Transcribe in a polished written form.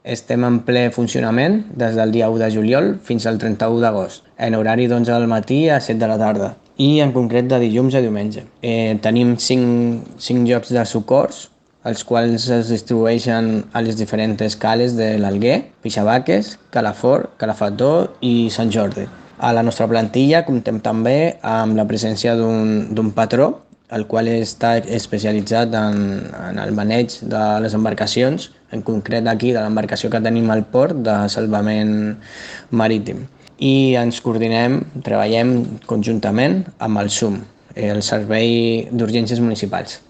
Estem en ple funcionament des del dia 1 de juliol fins al 31 d'agost, en horari d'11 del matí a 7 de la tarda i en concret de dilluns a diumenge. Tenim cinc llocs de socors, els quals es distribueixen a les diferents cales de l'Alguer, Pixabaques, Calafort, Calafató i Sant Jordi. A la nostra plantilla comptem també amb la presència d'un patró, el qual està especialitzat en el maneig de les embarcacions, en concret aquí de l'embarcació que tenim al port de salvament marítim. I ens coordinem, treballem conjuntament amb el SUM, el Servei d'Urgències Municipals.